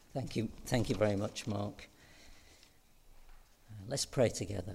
Thank you very much, Mark. Let's pray together.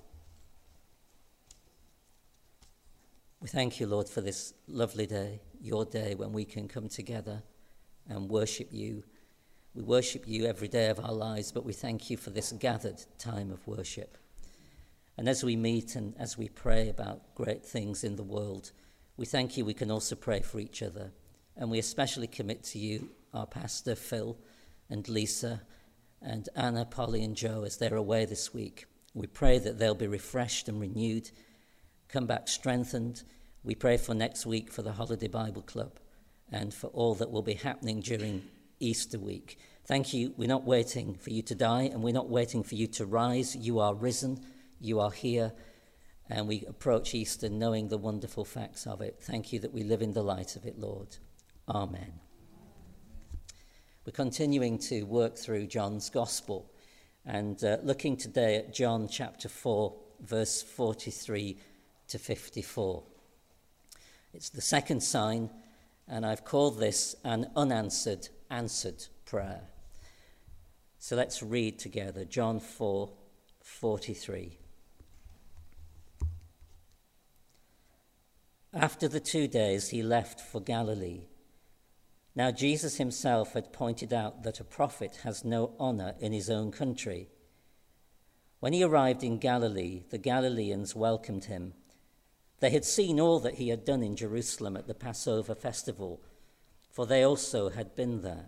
We thank you, Lord, for this lovely day, your day, when we can come together and worship you. We worship you every day of our lives, but we thank you for this gathered time of worship. And as we meet and as we pray about great things in the world, we thank you we can also pray for each other. And we especially commit to you our pastor, Phil, and Lisa, and Anna, Polly, and Joe as they're away this week. We pray that they'll be refreshed and renewed, come back strengthened. We pray for next week for the Holiday Bible Club and for all that will be happening during Easter week. Thank you. We're not waiting for you to die, and we're not waiting for you to rise. You are risen. You are here. And we approach Easter knowing the wonderful facts of it. Thank you that we live in the light of it, Lord. Amen. We're continuing to work through John's Gospel and looking today at John chapter 4, verse 43 to 54. It's the second sign, and I've called this an unanswered, answered prayer. So let's read together John 4, 43. After the 2 days, he left for Galilee. Now Jesus himself had pointed out that a prophet has no honor in his own country. When he arrived in Galilee, the Galileans welcomed him. They had seen all that he had done in Jerusalem at the Passover festival, for they also had been there.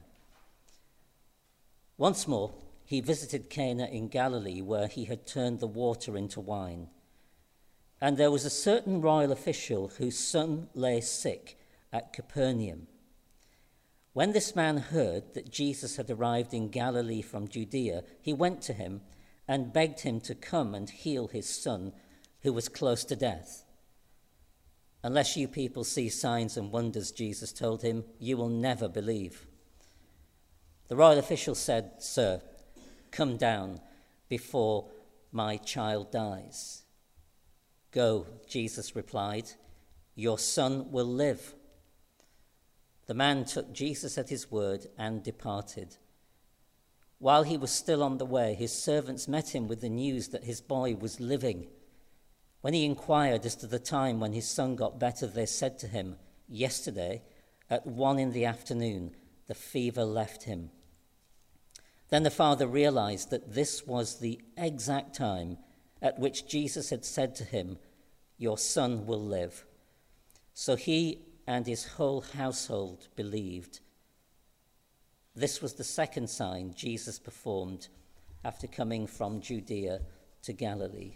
Once more, he visited Cana in Galilee, where he had turned the water into wine. And there was a certain royal official whose son lay sick at Capernaum. When this man heard that Jesus had arrived in Galilee from Judea, he went to him and begged him to come and heal his son, who was close to death. Unless you people see signs and wonders, Jesus told him, you will never believe. The royal official said, Sir, come down before my child dies. Go, Jesus replied, your son will live. The man took Jesus at his word and departed. While he was still on the way, his servants met him with the news that his boy was living. When he inquired as to the time when his son got better, they said to him, yesterday, at 1 p.m, the fever left him. Then the father realized that this was the exact time at which Jesus had said to him, your son will live. So he and his whole household believed. This was the second sign Jesus performed after coming from Judea to Galilee.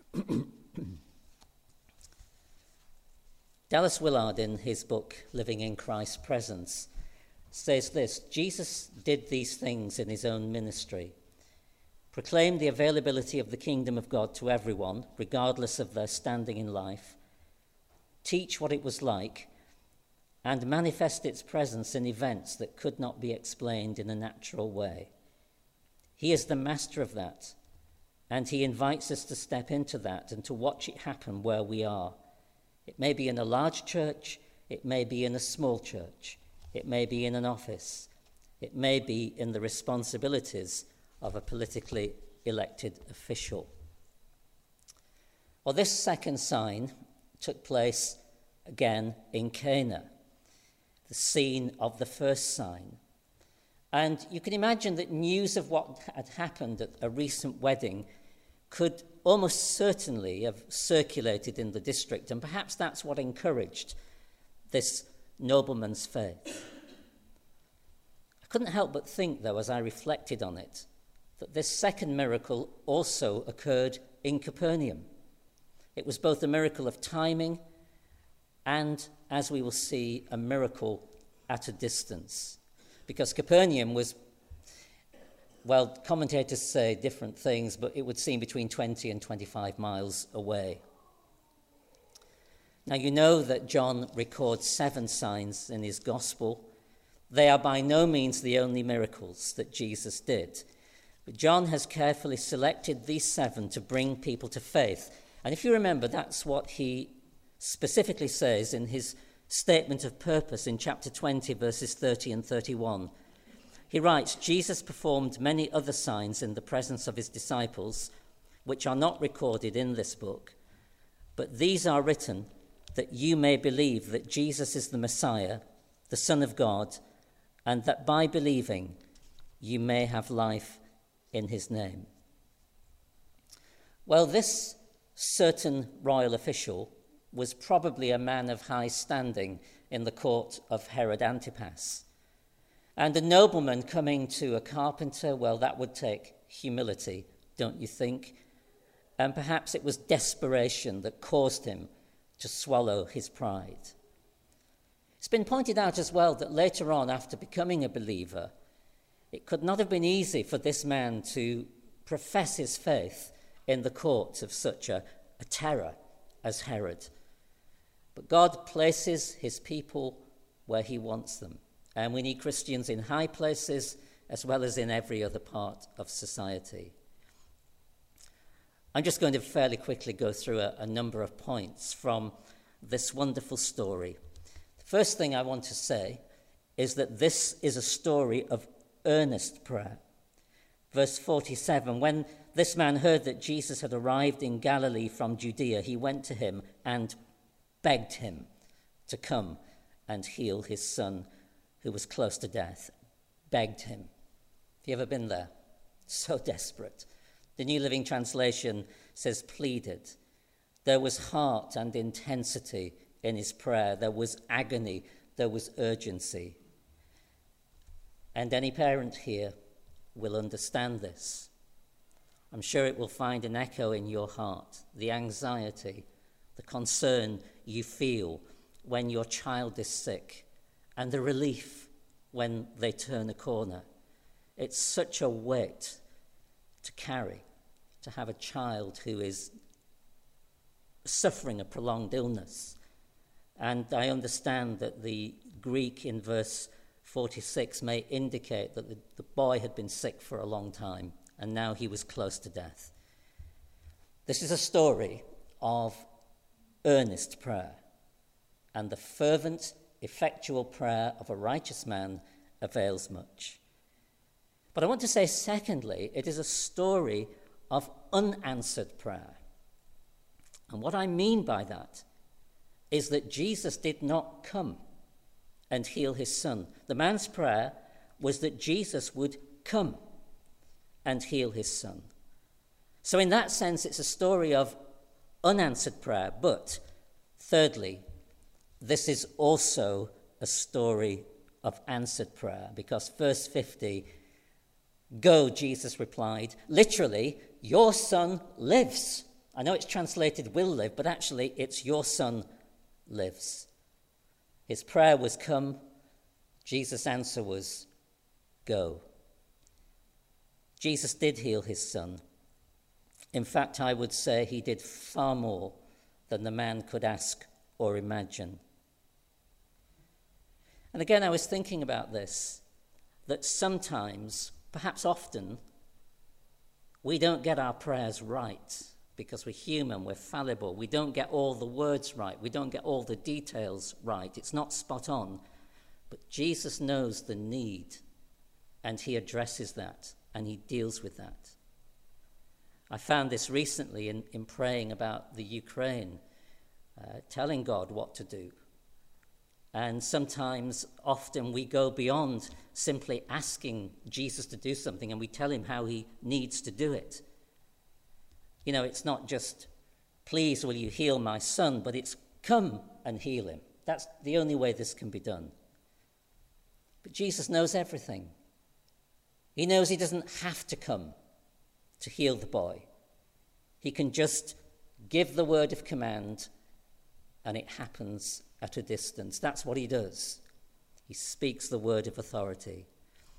Dallas Willard, in his book, Living in Christ's Presence, says this: Jesus did these things in his own ministry, proclaimed the availability of the kingdom of God to everyone, regardless of their standing in life, teach what it was like, and manifest its presence in events that could not be explained in a natural way. He is the master of that, and he invites us to step into that and to watch it happen where we are. It may be in a large church, it may be in a small church, it may be in an office, it may be in the responsibilities of a politically elected official. Well, this second sign took place again in Cana, the scene of the first sign. And you can imagine that news of what had happened at a recent wedding could almost certainly have circulated in the district, and perhaps that's what encouraged this nobleman's faith. I couldn't help but think, though, as I reflected on it, that this second miracle also occurred in Capernaum. It was both a miracle of timing and, as we will see, a miracle at a distance. Because Capernaum was, well, commentators say different things, but it would seem between 20 and 25 miles away. Now, you know that John records 7 signs in his gospel. They are by no means the only miracles that Jesus did. But John has carefully selected these 7 to bring people to faith. And if you remember, that's what he specifically says in his statement of purpose in chapter 20, verses 30 and 31. He writes, Jesus performed many other signs in the presence of his disciples, which are not recorded in this book, but these are written that you may believe that Jesus is the Messiah, the Son of God, and that by believing you may have life in his name. Well, this certain royal official was probably a man of high standing in the court of Herod Antipas. And a nobleman coming to a carpenter, well, that would take humility, don't you think? And perhaps it was desperation that caused him to swallow his pride. It's been pointed out as well that later on, after becoming a believer, it could not have been easy for this man to profess his faith in the court of such a terror as Herod. But God places his people where he wants them. And we need Christians in high places as well as in every other part of society. I'm just going to fairly quickly go through a number of points from this wonderful story. The first thing I want to say is that this is a story of earnest prayer. Verse 47, when this man heard that Jesus had arrived in Galilee from Judea, he went to him and begged him to come and heal his son who was close to death. Begged him. Have you ever been there? So desperate. The New Living Translation says pleaded. There was heart and intensity in his prayer. There was agony. There was urgency. And any parent here will understand this. I'm sure it will find an echo in your heart. The anxiety, the concern you feel when your child is sick, and the relief when they turn a corner. It's such a weight to carry, to have a child who is suffering a prolonged illness. And I understand that the Greek in verse 46 may indicate that the boy had been sick for a long time, and now he was close to death. This is a story of earnest prayer, and the fervent, effectual prayer of a righteous man avails much. But I want to say, secondly, it is a story of unanswered prayer. And what I mean by that is that Jesus did not come and heal his son. The man's prayer was that Jesus would come and heal his son. So in that sense, it's a story of unanswered prayer. But thirdly, this is also a story of answered prayer, because verse 50, go, Jesus replied. Literally, your son lives. I know it's translated will live, but actually it's your son lives. His prayer was come. Jesus' answer was go. Jesus did heal his son. In fact, I would say he did far more than the man could ask or imagine. And again, I was thinking about this, that sometimes, perhaps often, we don't get our prayers right because we're human, we're fallible. We don't get all the words right. We don't get all the details right. It's not spot on. But Jesus knows the need, and he addresses that, and he deals with that. I found this recently in praying about the Ukraine, telling God what to do. And sometimes, often, we go beyond simply asking Jesus to do something, and we tell him how he needs to do it. You know, it's not just, please, will you heal my son, but it's come and heal him. That's the only way this can be done. But Jesus knows everything. He knows he doesn't have to come to heal the boy. He can just give the word of command, and it happens at a distance. That's what he does. He speaks the word of authority.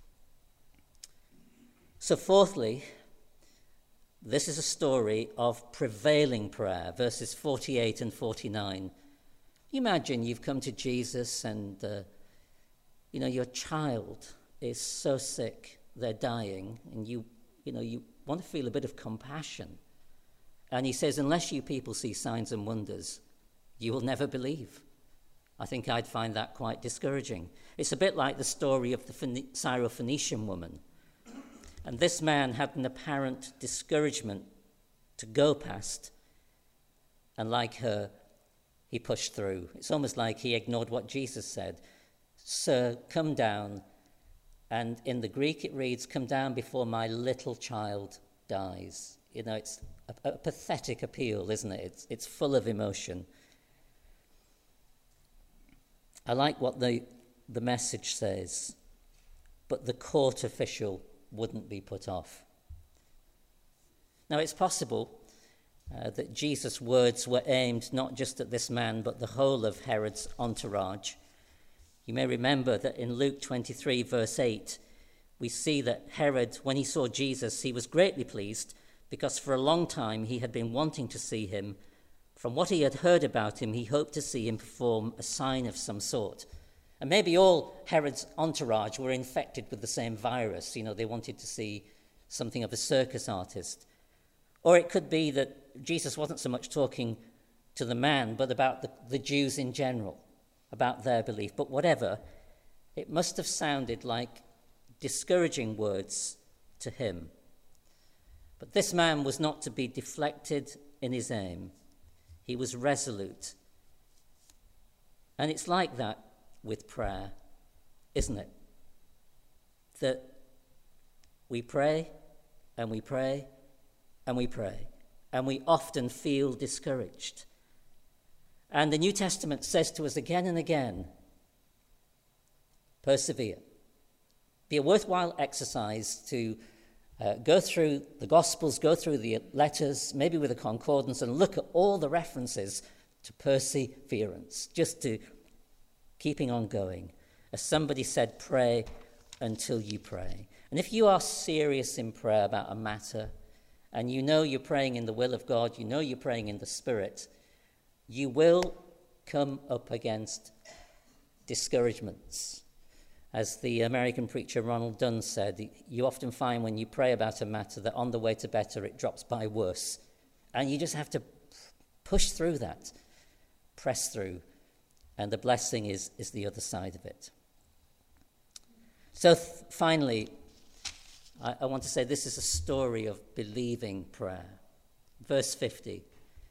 So fourthly, this is a story of prevailing prayer, verses 48 and 49. Imagine you've come to Jesus and, your child is so sick, they're dying, and you want to feel a bit of compassion. And he says, unless you people see signs and wonders, you will never believe. I think I'd find that quite discouraging. It's a bit like the story of the Syrophoenician woman. And this man had an apparent discouragement to go past, and like her, he pushed through. It's almost like he ignored what Jesus said. Sir, come down. And in the Greek it reads, come down before my little child dies. You know, it's a pathetic appeal, isn't it? It's full of emotion. I like what the message says, but the court official wouldn't be put off. Now, it's possible that Jesus' words were aimed not just at this man, but the whole of Herod's entourage. You may remember that in Luke 23, verse 8, we see that Herod, when he saw Jesus, he was greatly pleased because for a long time he had been wanting to see him. From what he had heard about him, he hoped to see him perform a sign of some sort. And maybe all Herod's entourage were infected with the same virus. You know, they wanted to see something of a circus artist. Or it could be that Jesus wasn't so much talking to the man, but about the Jews in general, about their belief. But whatever, it must have sounded like discouraging words to him. But this man was not to be deflected in his aim. He was resolute. And it's like that with prayer, isn't it? That we pray and we pray and we pray, and we often feel discouraged. And the New Testament says to us again and again, persevere. Be a worthwhile exercise to go through the Gospels, go through the letters, maybe with a concordance, and look at all the references to perseverance, just to keeping on going. As somebody said, pray until you pray. And if you are serious in prayer about a matter, and you know you're praying in the will of God, you know you're praying in the Spirit, you will come up against discouragements. As the American preacher Ronald Dunn said, you often find when you pray about a matter that on the way to better it drops by worse. And you just have to push through that, press through, and the blessing is the other side of it. So finally, I want to say this is a story of believing prayer. Verse 50.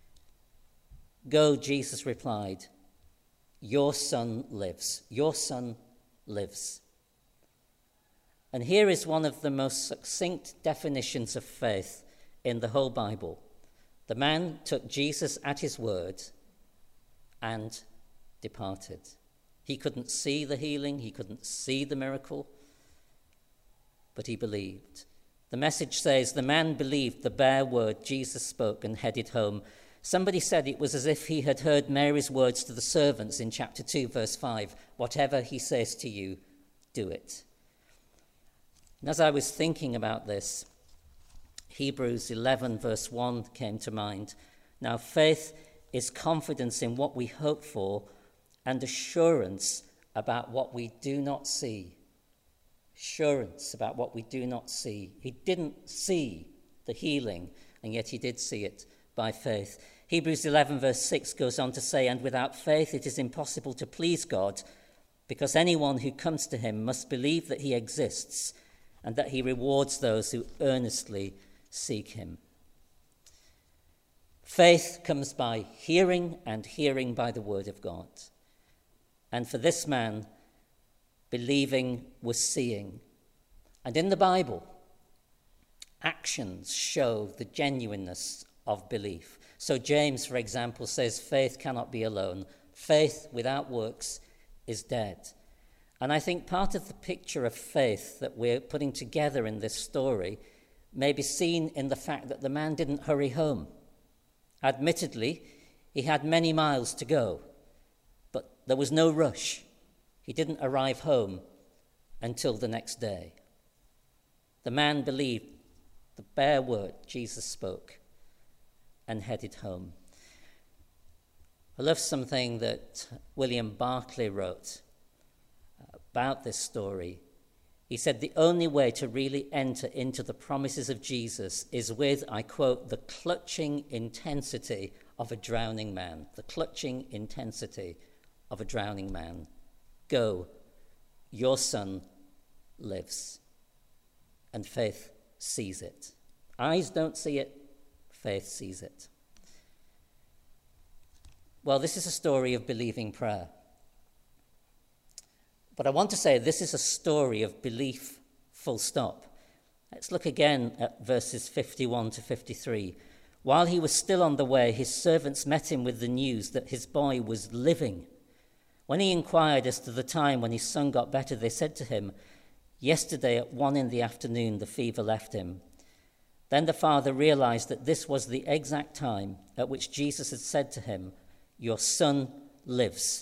Go, Jesus replied, your son lives. Your son lives. And here is one of the most succinct definitions of faith in the whole Bible. The man took Jesus at his word and departed. He couldn't see the healing, he couldn't see the miracle, but he believed. The message says the man believed the bare word Jesus spoke and headed home. Somebody said it was as if he had heard Mary's words to the servants in chapter 2, verse 5, whatever he says to you, do it. And as I was thinking about this, Hebrews 11, verse 1 came to mind. Now, faith is confidence in what we hope for and assurance about what we do not see. Assurance about what we do not see. He didn't see the healing, and yet he did see it by faith. Hebrews 11, verse 6 goes on to say, and without faith it is impossible to please God, because anyone who comes to him must believe that he exists and that he rewards those who earnestly seek him. Faith comes by hearing, and hearing by the word of God. And for this man, believing was seeing. And in the Bible, actions show the genuineness of belief. So James, for example, says faith cannot be alone. Faith without works is dead. And I think part of the picture of faith that we're putting together in this story may be seen in the fact that the man didn't hurry home. Admittedly, he had many miles to go, but there was no rush. He didn't arrive home until the next day. The man believed the bare word Jesus spoke and headed home. I love something that William Barclay wrote about this story. He said, the only way to really enter into the promises of Jesus is with, I quote, the clutching intensity of a drowning man. The clutching intensity of a drowning man. Go, your son lives. And faith sees it. Eyes don't see it, faith sees it. Well, this is a story of believing prayer. But I want to say this is a story of belief, full stop. Let's look again at verses 51 to 53. While he was still on the way, his servants met him with the news that his boy was living. When he inquired as to the time when his son got better, they said to him, "Yesterday at 1 p.m, the fever left him." Then the father realized that this was the exact time at which Jesus had said to him, "Your son lives."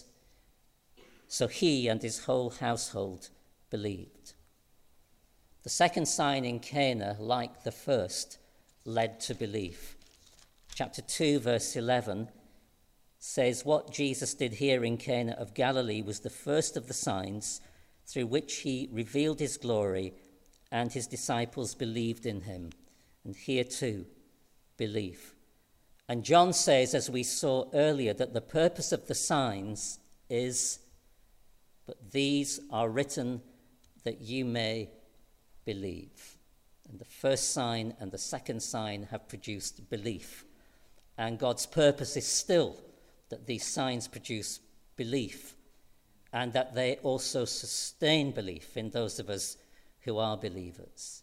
So he and his whole household believed. The second sign in Cana, like the first, led to belief. Chapter 2, verse 11 says, "What Jesus did here in Cana of Galilee was the first of the signs through which he revealed his glory, and his disciples believed in him." And here too, belief. And John says, as we saw earlier, that the purpose of the signs is, "But these are written that you may believe." And the first sign and the second sign have produced belief. And God's purpose is still that these signs produce belief, and that they also sustain belief in those of us who are believers.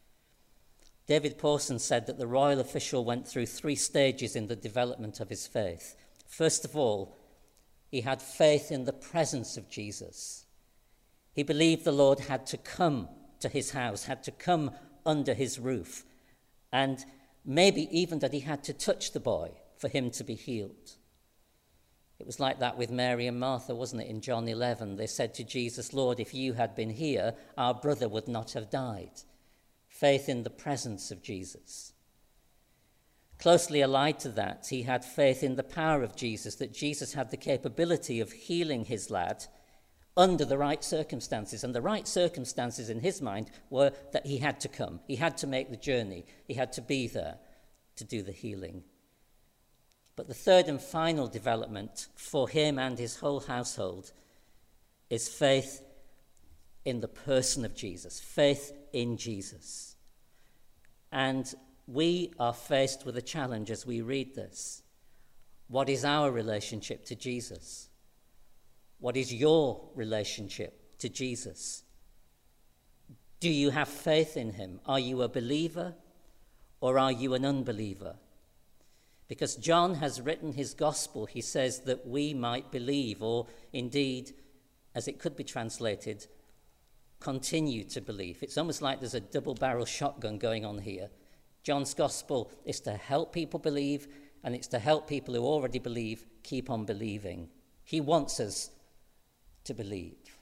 David Pawson said that the royal official went through 3 stages in the development of his faith. First of all, he had faith in the presence of Jesus. He believed the Lord had to come to his house, had to come under his roof, and maybe even that he had to touch the boy for him to be healed. It was like that with Mary and Martha, wasn't it? In John 11, they said to Jesus, "Lord, if you had been here, our brother would not have died." Faith in the presence of Jesus. Closely allied to that, he had faith in the power of Jesus, that Jesus had the capability of healing his lad under the right circumstances. And the right circumstances in his mind were that he had to come. He had to make the journey. He had to be there to do the healing. But the third and final development for him and his whole household is faith in the person of Jesus, faith in Jesus. And we are faced with a challenge as we read this. What is our relationship to Jesus? What is your relationship to Jesus? Do you have faith in him? Are you a believer or are you an unbeliever? Because John has written his gospel, he says that we might believe, or indeed, as it could be translated, continue to believe. It's almost like there's a double-barrel shotgun going on here. John's gospel is to help people believe, and it's to help people who already believe keep on believing. He wants us to believe.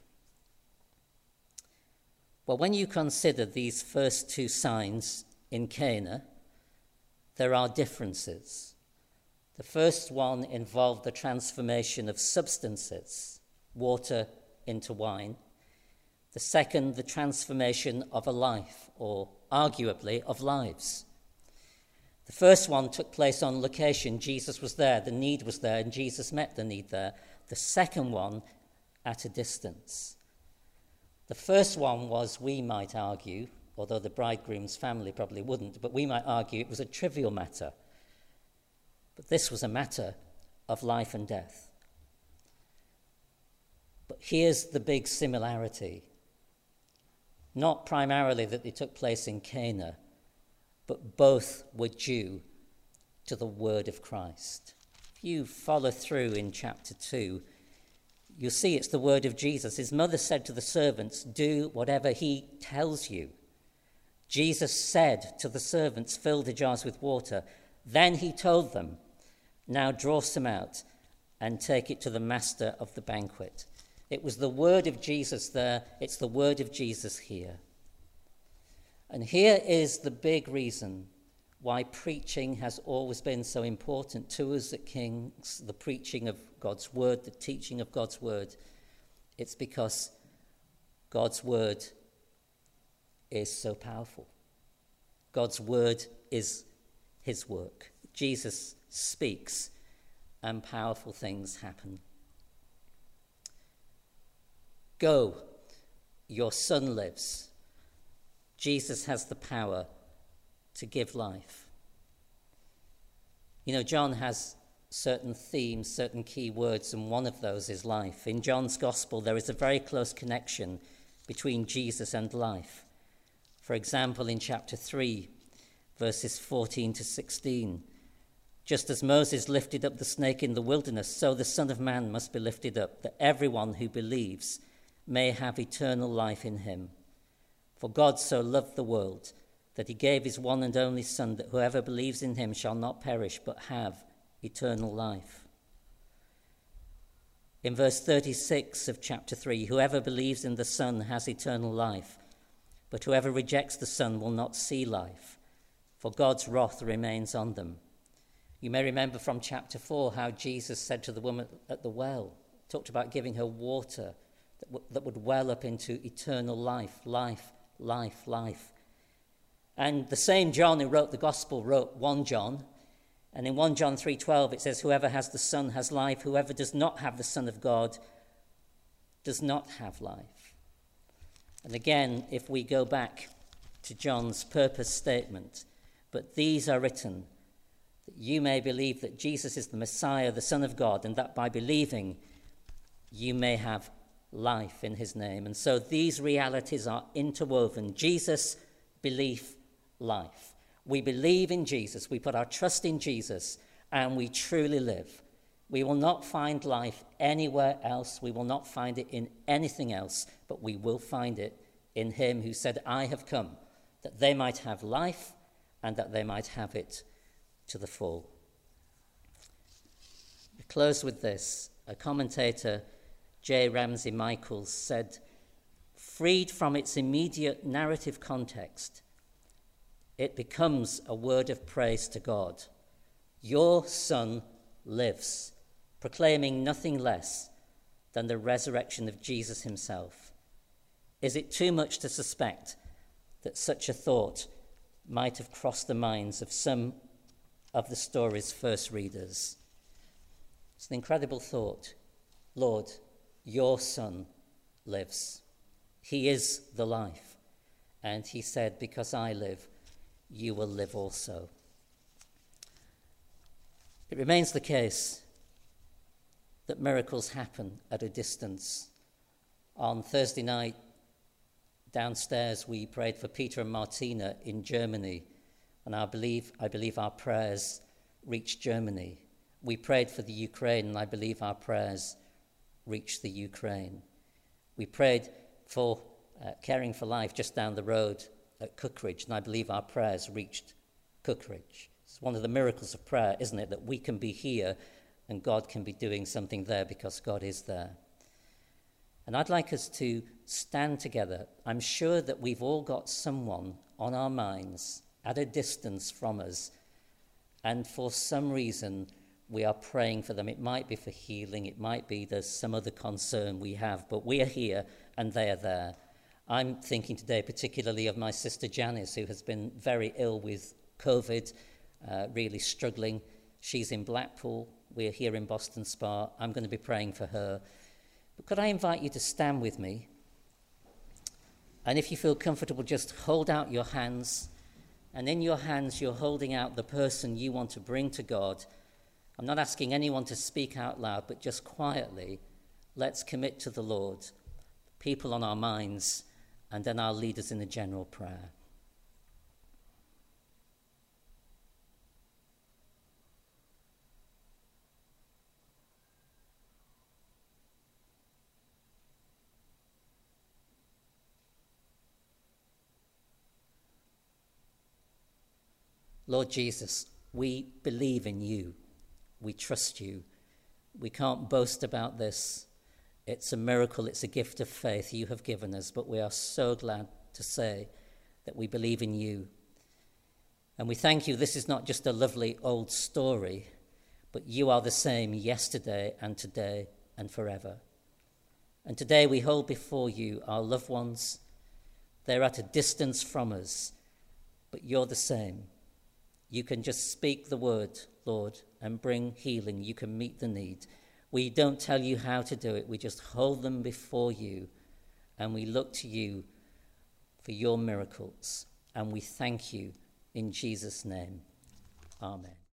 Well, when you consider these first 2 signs in Cana, there are differences. The first one involved the transformation of substances, water into wine. The second, the transformation of a life, or arguably of lives. The first one took place on location. Jesus was there, the need was there, and Jesus met the need there. The second one, at a distance. The first one was, we might argue, although the bridegroom's family probably wouldn't, but we might argue it was a trivial matter. But this was a matter of life and death. But here's the big similarity. Not primarily that they took place in Cana, but both were due to the word of Christ. If you follow through in chapter 2, you'll see it's the word of Jesus. His mother said to the servants, "Do whatever he tells you." Jesus said to the servants, "Fill the jars with water." Then he told them, "Now draw some out and take it to the master of the banquet." It was the word of Jesus there. It's the word of Jesus here. And here is the big reason why preaching has always been so important to us at King's, the preaching of God's word, the teaching of God's word. It's because God's word is so powerful. God's word is his work. Jesus speaks and powerful things happen. Go, your son lives. Jesus has the power to give life. You know, John has certain themes, certain key words, and one of those is life. In John's Gospel, there is a very close connection between Jesus and life. For example, in chapter 3, verses 14 to 16, just as Moses lifted up the snake in the wilderness, so the Son of Man must be lifted up, that everyone who believes may have eternal life in him. For God so loved the world that he gave his one and only Son, that whoever believes in him shall not perish but have eternal life. In verse 36 of chapter 3, whoever believes in the Son has eternal life, but whoever rejects the Son will not see life, for God's wrath remains on them. You may remember from chapter 4 how Jesus said to the woman at the well, talked about giving her water that would well up into eternal life, life, life, life. And the same John who wrote the Gospel wrote 1 John, and in 1 John 3:12 it says, whoever has the Son has life, whoever does not have the Son of God does not have life. And again, if we go back to John's purpose statement, but these are written that you may believe that Jesus is the Messiah, the Son of God, and that by believing you may have life in his name. And so these realities are interwoven. Jesus, belief, life. We believe in Jesus, we put our trust in Jesus, and we truly live. We will not find life anywhere else. We will not find it in anything else, but we will find it in him who said, I have come that they might have life and that they might have it to the full. I close with this. A commentator, J. Ramsey Michaels, said, freed from its immediate narrative context, it becomes a word of praise to God. Your Son lives, proclaiming nothing less than the resurrection of Jesus himself. Is it too much to suspect that such a thought might have crossed the minds of some of the story's first readers? It's an incredible thought. Lord, your Son lives. He is the life. And he said, because I live, you will live also. It remains the case that miracles happen at a distance. On Thursday night, downstairs, we prayed for Peter and Martina in Germany, and I believe our prayers reached Germany. We prayed for the Ukraine, and I believe our prayers reached the Ukraine. We prayed for Caring for Life just down the road at Cookridge, and I believe our prayers reached Cookridge. It's one of the miracles of prayer, isn't it, that we can be here and God can be doing something there because God is there. And I'd like us to stand together. I'm sure that we've all got someone on our minds at a distance from us, and for some reason we are praying for them. It might be for healing, it might be there's some other concern we have, but we are here and they are there. I'm thinking today particularly of my sister Janice, who has been very ill with COVID, really struggling. She's in Blackpool. We're here in Boston Spa. I'm going to be praying for her. But could I invite you to stand with me? And if you feel comfortable, just hold out your hands. And in your hands, you're holding out the person you want to bring to God. I'm not asking anyone to speak out loud, but just quietly, let's commit to the Lord, people on our minds, and then I'll lead us in a general prayer. Lord Jesus, we believe in you. We trust you. We can't boast about this. It's a miracle. It's a gift of faith you have given us, but we are so glad to say that we believe in you. And we thank you. This is not just a lovely old story, but you are the same yesterday and today and forever. And today we hold before you our loved ones. They're at a distance from us, but you're the same. You can just speak the word, Lord, and bring healing. You can meet the need. We don't tell you how to do it. We just hold them before you and we look to you for your miracles, and we thank you in Jesus' name. Amen.